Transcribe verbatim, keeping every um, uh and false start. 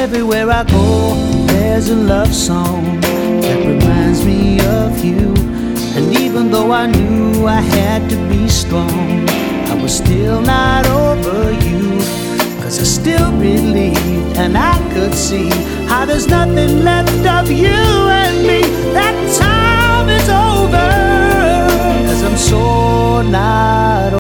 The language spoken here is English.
Everywhere I go, there's a love song that reminds me of you. And even though I knew I had to be strong, I was still not over you. Cause I still believed and I could see how there's nothing left of you and me. That time is over, cause I'm so not